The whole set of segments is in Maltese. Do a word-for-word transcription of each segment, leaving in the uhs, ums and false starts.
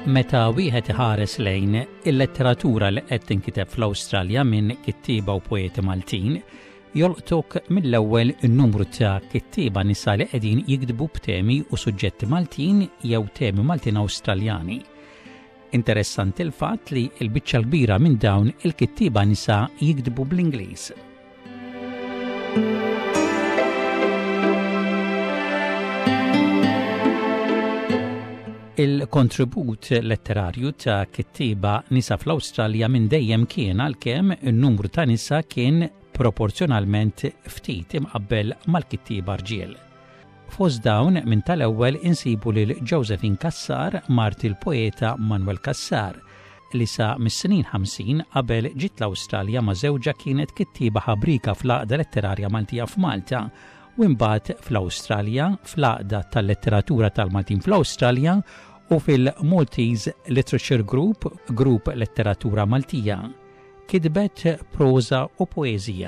Meta wieħed iħares lejn il-letteratura li qed tinkiteb fl-Awstralja minn kittieba u poeti Maltin, jolqtok mill-ewwel in-numru ta' kittieba nisa li qegħdin jiktbu b'temi u suġġetti Maltin jew temi Maltin Awstraljani. Interessanti l-fatt li l-biċċa kbira minn dawn il-kittieba nisa jiktbu bl-Ingliż. Il-kontribut letterarju ta' kittieba nisa fl-Awstralja minn dejjem kien għalkemm in-numru ta' nisa kien proporzjonalment ftit imqabbel mal-kittieba rġiel. Fost dawn minn tal-ewwel insibu lil Josephine Cassar, mart il-poeta Manuel Cassar, li sa mis-snin ħamsin qabel ġiet l-Awstralja ma' żewġa kienet kittieba ħabrika fl-għaqda letterarja Maltija f'Malta u imbagħad fl-Awstralja fl-għaqda tal-letteratura tal-Maltin fl-Awstralja u fil-Maltese Literature Group, grupp letteratura Maltija, kitbet proza u poeżija.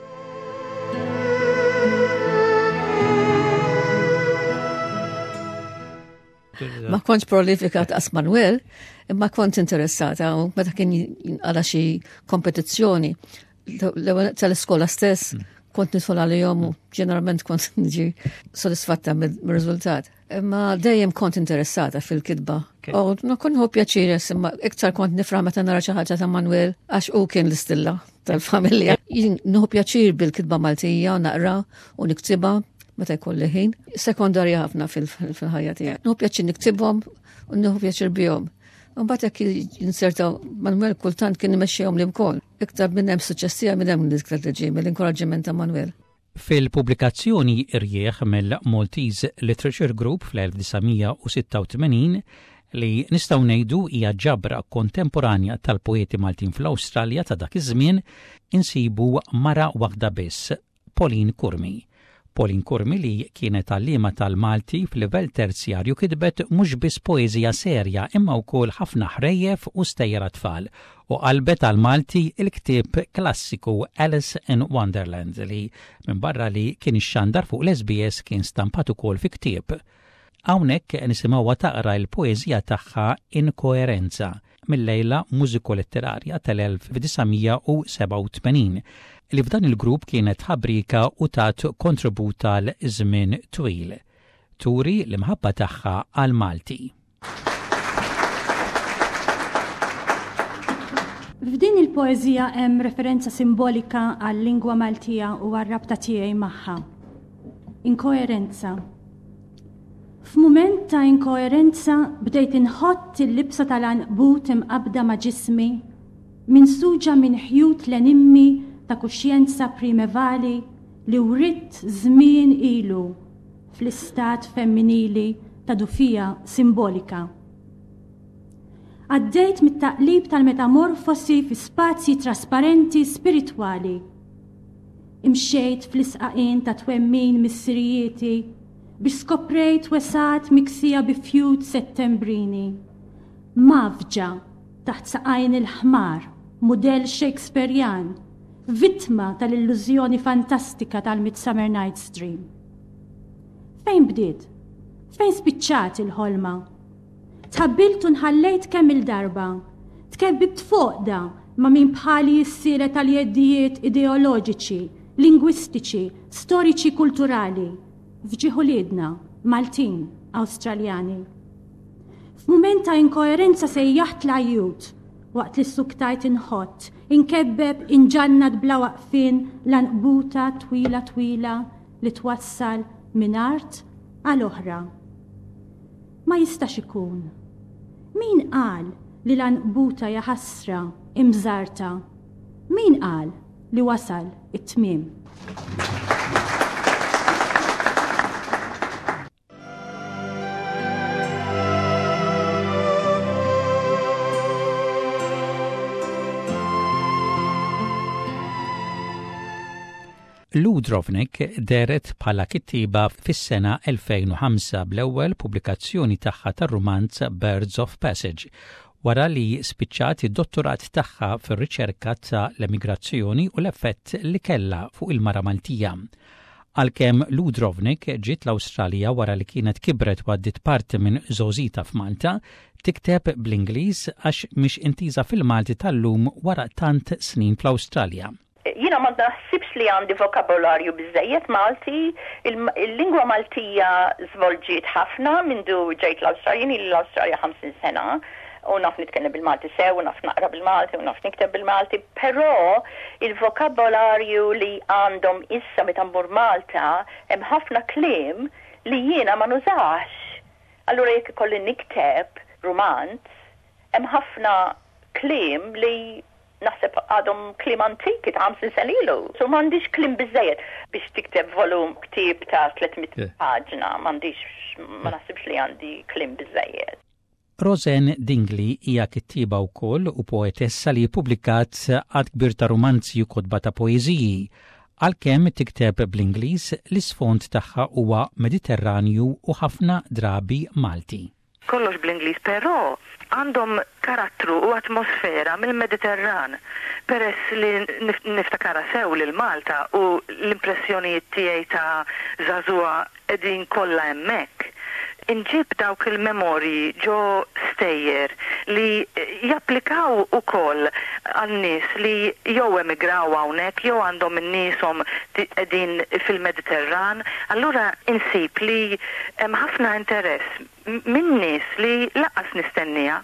Ma kontx prolifika taqs Manuel, imma kont interessata u meta kien għala xi kompetizzjoni tal-iskola stess. Mm. Kont nidħol għalihom u ġeneralment kont niġi sodisfatta mir-riżultat. Imma dejjem kont interessata fil-kitba. U ma kont hu pjaċir imma iktar kont nifra meta nara xi ħaġa ta' Manuel għax hu kien l-istilla tal-familja. Jien nieħu pjaċir bil-kitba Maltija u naqra u niktibha meta jkolli ħin. Sekondarja ħafna fil-ħajja tiegħi. Nieħu pjaċir niktibhom u nieħu pjaċir bihom. Mbagħad jekk jinserta Manuel kultant kien imexxihom l-imkoll. Iktar minn hemm suċċessija minn hemm l-istrateġija mill-inkoraġġiment ta' Manuel. Fil-pubblikazzjoni irjieħ mill-Maltese Literature Group fl-elf tisa' tmaniin li nistgħu ngħidu hija ġabra kontemporanja tal-poeti Maltin fl-Awstralja ta' dak iż-żmien, insibu mara waħda biss, Pauline Kurmi. Pauline Kurmi li kienet għallima tal-Malti f'livell terzjarju kitbet mhux biss poeżija serja imma wkoll ħafna ħrejjef u stejjera tfal u qalbet għal-Malti il-ktieb klassiku Alice in Wonderland li minn barra li kien ixxandar fuq l-S B S kien stampat ukoll fi ktieb. Hawnhekk nisimgħuha taqra l-poeżija tagħha Inkoerenza mill-lejla mużiku letterarja tal-elf tisa' seba' u tmenin. Li f'dan il-grupp kienet ħabrika u tat kontributa l-żmien twil. Turi l-imħabba tagħha għal Malti. F'din il-poeżija hemm referenza simbolika għal-lingwa Maltija u għar-rabta tiegħi magħha. Inkoerenza. F'mument ta' inkoerenza bdejt inħott il-libsa tal-anqbut imqabda ma' ġismi, minsuġa minn ħjut l-enimmi ta' kuxjenza primevali li writt żmien ilu fl-istat femminili ta' dufija simbolika. Għaddejt mit-taqlib tal-metamorfosi fi spazji trasparenti spiritwali. Imxejt fl-isqaqin ta' twemmin missirijieti biex skoprejt wesat miksija bi fjut settembrini. Mavġa taħt saqajn il-ħmar, mudell Shakespearean, vittma tal-illużjoni fantastika tal-Midsummer Night's Dream. Fejn bdiet? Fejn spiċċat il-ħolma? Tħabbiltu nħallejt kemm il-darba, tkebbibt foqda ma' min bħali jissiret tal-jeddijiet ideoloġiċi, lingwistiċi, storiċi kulturali, fġieħu lidna, Maltin, Awstraljani. F'mument ta' inkoerenza sejjaħt l-ajjut, waqt li suktajt inħott, inkebbeb inġannad bla waqfin l-anqbuta twila twila li twassal minn art għal oħra. Ma jistax ikun. Min qal li l-anqbuta hija ħasra imżarta? Min qal li wasal it-tmiem? Lou Drovnik deret bħala kittiba fis-sena elfejn u ħamsa bl-ewwel pubblikazzjoni tagħha tar-rumanz Birds of Passage, wara li spiċċat id-dottorat tagħha fir-riċerka ta' l-emigrazzjoni u l-effett li kellha fuq il-mara Maltija. Għalkemm Ludrovnik ġiet l-Awstralja wara li kienet kibret u għaddit parti minn Żożita f'Malta, tikteb bl-Ingliż għax mhix intiża fil-Malti tal-lum wara tant snin fl-Awstralja. Jiena ma naħsibx li għandi vokabularju biżejjed Malti, il-lingwa Maltija żvolġiet ħafna mindu ġejt l-Awstralja, jien l-Awstralja ħamsin sena, u naf nitkellem bil-Malti sew, u naf naqra bil-Malti, u naf nikteb bil-Malti, però il-vokabularju li għandhom issa meta mmur Malta hemm ħafna kliem li jiena ma nużax. Allura jekk ikolli nikteb romanz, hemm ħafna kliem li naħseb għadhom kliem antiki ta' ħamsin sen ilu. So m'għandix kliem biżejjed biex tikteb volum ktieb ta' tlietmija paġna, m'għandix ma naħsibx li għandi kliem biżejjed. Rosen Dingley hija kittiba wkoll u poetessa li publikat għad kbir ta' romanzi u kodba ta' poeżiji, għalkemm tikteb bl-Ingliż l-isfond tagħha huwa Mediterranju u ħafna drabi Malti. Kollox bl-Ingliż, però għandhom karattru u atmosfera mill-Mediterran. Peress li niftakara sew lil Malta u l-impressjonijiet tiegħi ta' żagħżugħa qegħdin kollha hemmhekk. Inġib dawk il-memorji ġo stejjer li japplikaw ukoll għan-nies li jew emigraw hawnhekk jew għandhom in-nieshom qegħdin fil-Mediterran, allura insib li hemm ħafna interess minn nies li laqas nistennija.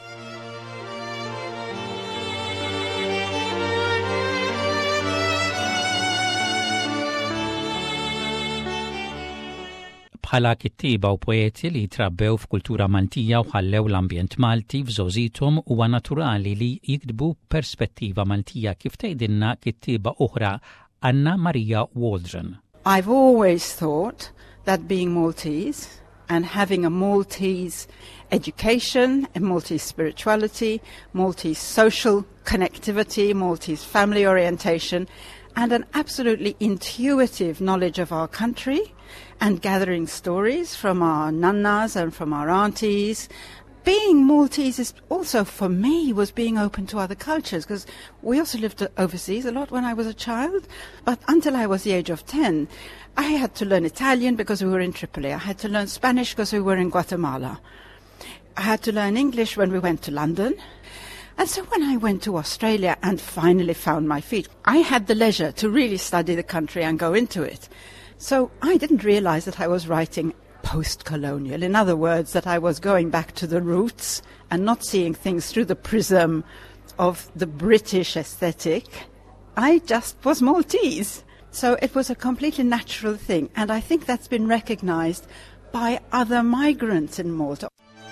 Bħala kittiba u poeti li trabbew f'kultura Maltija u ħallew l-ambjent Malti f'żożithom huwa naturali li jiktbu perspettiva Maltija kif tgħidilna kittiba oħra Anna Maria Waldron. I've always thought that being Maltese and having a Maltese education, a Maltese spirituality, Maltese social connectivity, Maltese family orientation, and an absolutely intuitive knowledge of our country and gathering stories from our nannas and from our aunties. Being Maltese is also, for me, was being open to other cultures, because we also lived overseas a lot when I was a child. But until I was the age of ten, I had to learn Italian because we were in Tripoli. I had to learn Spanish because we were in Guatemala. I had to learn English when we went to London. And so when I went to Australia and finally found my feet, I had the leisure to really study the country and go into it. So I didn't realize that I was writing post-colonial. In other words, that I was going back to the roots and not seeing things through the prism of the British aesthetic. I just was Maltese. So it was a completely natural thing. And I think that's been recognized by other migrants in Malta.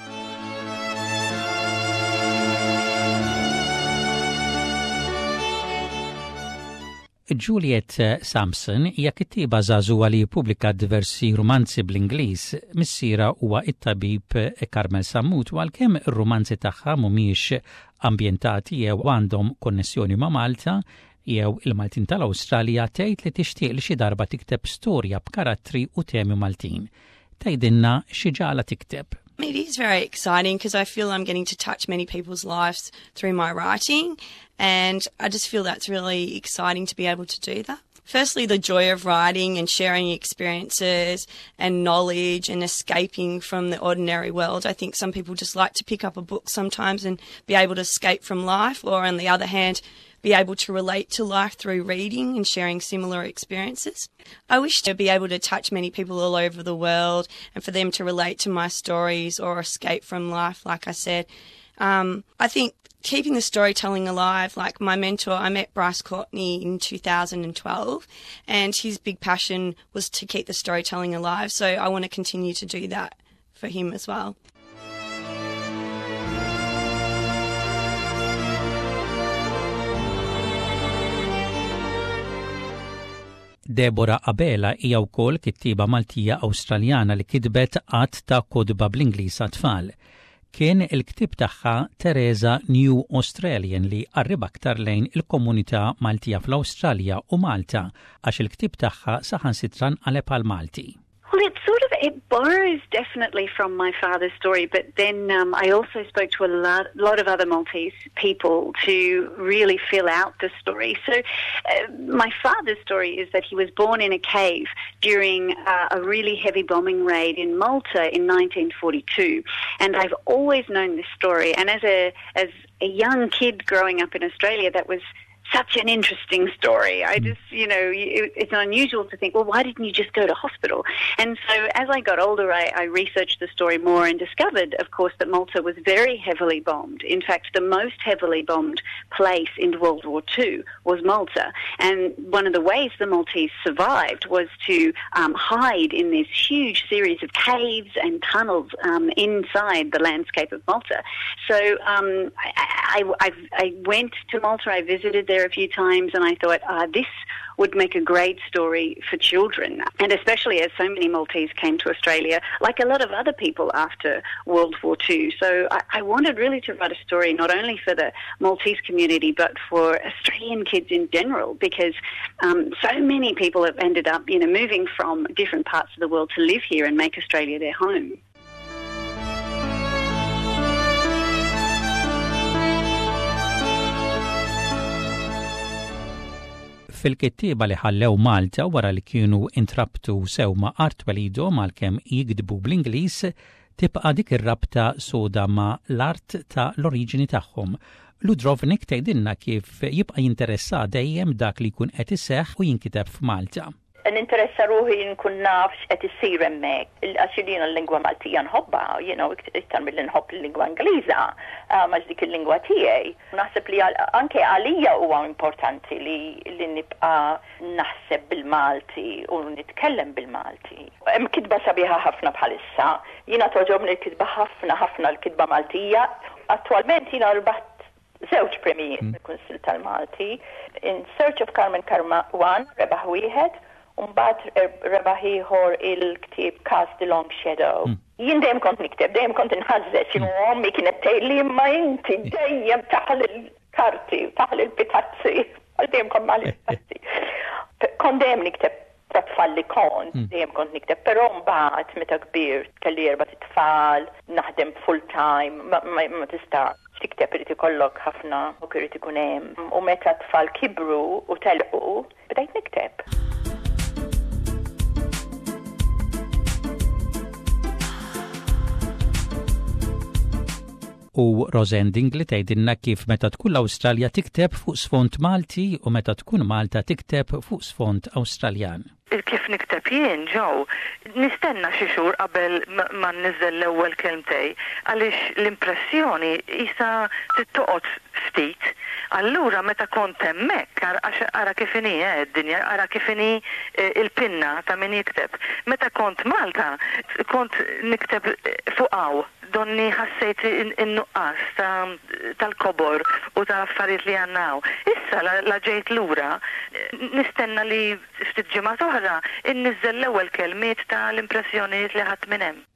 Juliet Sampson hija kittiba żagħżugħa li ppubblikat diversi romanzi bl-Ingliż, missiera huwa it-tabib Carmel Sammut, u għalkemm ir-romanzi tagħha mhumiex ambjentati jew għandhom konnessjoni ma' Malta jew il-Maltin tal-Awstralja, tgħid li tixtieq li xi darba tikteb storja b'karattri u temi Maltin. Tgħidilna xi ġala tikteb. It is very exciting because I feel I'm getting to touch many people's lives through my writing, and I just feel that's really exciting to be able to do that. Firstly, the joy of writing and sharing experiences and knowledge and escaping from the ordinary world. I think some people just like to pick up a book sometimes and be able to escape from life, or on the other hand, be able to relate to life through reading and sharing similar experiences. I wish to be able to touch many people all over the world and for them to relate to my stories or escape from life, like I said. Um, I think keeping the storytelling alive, like my mentor, I met Bryce Courtney in two thousand twelve, and his big passion was to keep the storytelling alive, so I want to continue to do that for him as well. Deborah Abela hija wkoll kittiba Maltija Awstraljana li kitbet qatt ta' kodba bl-Ingliż għat-tfal. Kien il-ktib tagħha Teresa New Australian li qarrib aktar lejn il-komunità Maltija fl-Awstralja u Malta għax il-ktib tagħha saħansitra nqaleb għal Malti. Well, it sort of, it borrows definitely from my father's story, but then um, I also spoke to a lot, lot of other Maltese people to really fill out the story. So uh, my father's story is that he was born in a cave during uh, a really heavy bombing raid in Malta in nineteen forty-two. And I've always known this story. And as a, as a young kid growing up in Australia, that was such an interesting story. I just, you know, it, it's unusual to think, well, why didn't you just go to hospital? And so as I got older, I, I researched the story more and discovered, of course, that Malta was very heavily bombed. In fact, the most heavily bombed place in World War Two was Malta. And one of the ways the Maltese survived was to um, hide in this huge series of caves and tunnels um, inside the landscape of Malta. So um, I, I, I, I went to Malta, I visited there a few times, and I thought, ah, this would make a great story for children, and especially as so many Maltese came to Australia, like a lot of other people after World War Two. So I, I wanted really to write a story not only for the Maltese community, but for Australian kids in general, because um, so many people have ended up, you know, moving from different parts of the world to live here and make Australia their home. Fil-kittieba li ħallew Malta wara li kienu intrabtu sewma art walidhom għalkemm jikdbu bl-Ingliż, tibqa' dik ir-rabta soda ma' l-art ta' l-oriġini tagħhom. Ludrovnik tgħidilna kif jibqa' jinteressa dejjem dak li jkun qed iseħħ u jinkiteb f'Malta. Ninteressa ruħi nkun naf x'qed isir hemmhekk. Għax jiena l-lingwa Maltija nħobba, you know, iktar milli nħobb il-lingwa Ingliża, għax dik il-lingwa tiegħi. Naħseb li anke għalija huwa importanti li li nibqa' naħseb bil-Malti u nitkellem bil-Malti. Hemm kitba sabiħa ħafna bħalissa. Jiena toġobni l-kitba ħafna ħafna l-kitba Maltija. Attwalment jiena rbaħt żewġ premji mill-Kunsill tal-Malti. In Search of Carmen Karma one, rebaħ wieħed, Umbat rebaħ ieħor il-ktib Cast the Long Shadow. Jien dejjem kont nikteb, dejjem kont inħażżeġ, x'inhu ommi kienet tgħidli ma inti dejjem taħal il-karti, taħal il-pitazzi, għal dejjem kont mal il-pitazzi. Kont dejjem nikteb tat-tfal li kont, dejjem kont nikteb, però mbagħad meta kbirt kelli erba' tfal, naħdem full time, ma tista' tikteb irid ikollok ħafna u irid ikun hemm. U meta tfal kibru u telqu, bdejt nikteb. U Rosending li tgħidilna kif meta tkun l-Awstralja tikteb fuq sfond Malti u meta tkun Malta tikteb fuq sfond Awstraljan. Kif nikteb jien, ġew, nistenna xi xhur qabel ma nniżel l-ewwel kelmtej għaliex l-impressjoni isa tittoqgħod ftit. Allura meta kont hemmhekk ara kif inhi d-dinja, ara kif inhi il-pinna ta' min jikteb. Meta kont Malta, kont nikteb fuqaw. Donni ħassejt in-nuqqas tal-kobor u tal-affarijiet li għannaw. Issa la ġejt lura, nistenna li ftit ġimgħa oħra innizzel l-ewwel kelmiet tal-impressjonijiet li ħadd minn hemm.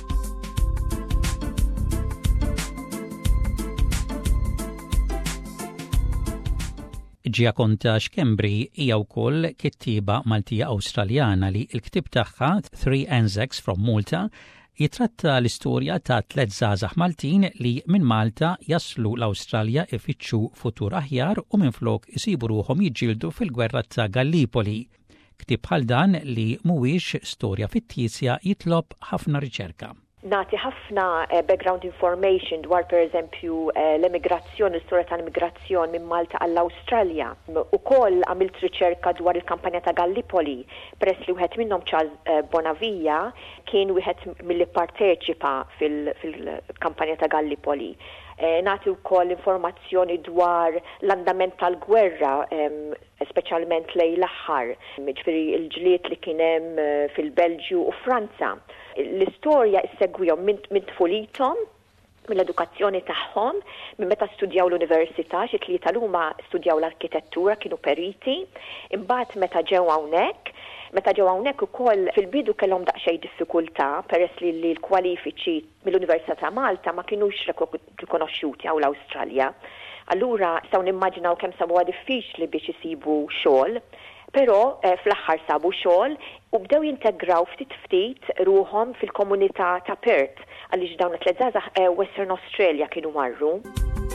Giaconta Xkembri hija wkoll kittieba Maltija Awstraljana li l-ktib tagħha Three Anzacs from Malta jitratta l-istorja ta' tliet żgħażagħ Maltin li minn Malta jaslu l-Awstralja ifittxu futur aħjar u minflok isibu ruhom jiġġieldu fil-gwerra ta' Gallipoli. Ktib bħal dan li mhuwiex storja fittizja jitlob ħafna riċerka. Nati ħafna uh, background information dwar per eżempju uh, l-emigrazzjoni, l-istorja tal-emigrazzjoni minn Malta għall-Awstralja. Ukoll għamilt riċerka dwar il-kampanja ta' Gallipoli, peress li wieħed minnhom Charles uh, Bonavija kien wieħed milli parteċipa fil-kampanja fil ta' Gallipoli. Eh, nati wkoll informazzjoni dwar l-andament tal-gwerra, um, speċjalment lej l-aħħar, ġifieri l-ġlied li kien hemm uh, fil-Belġju u Franza. L-istorja issegwihom minn min tfulithom, mill-edukazzjoni tagħhom, minn meta studjaw l-università, xi tlieta huma studjaw l-arkitettura, kienu periti, imbagħad meta ġew hawnhekk, Meta ġew hawnhekk ukoll fil-bidu kellhom daqsxejn diffikultà peress li l-kwalifiċi mill-Università ta' Malta ma kinux rikonoxxuti hawn l-Awstralja. Allura nistgħu nimmaġinaw kemm sabuha diffiċli biex isibu xogħol. Però fl-aħħar sabu xogħol u bdew jintegraw ftit ftit ruhom fil-komunità ta' Perth għaliex dawn it-tliet żgħażagħ Western Australia kienu marru.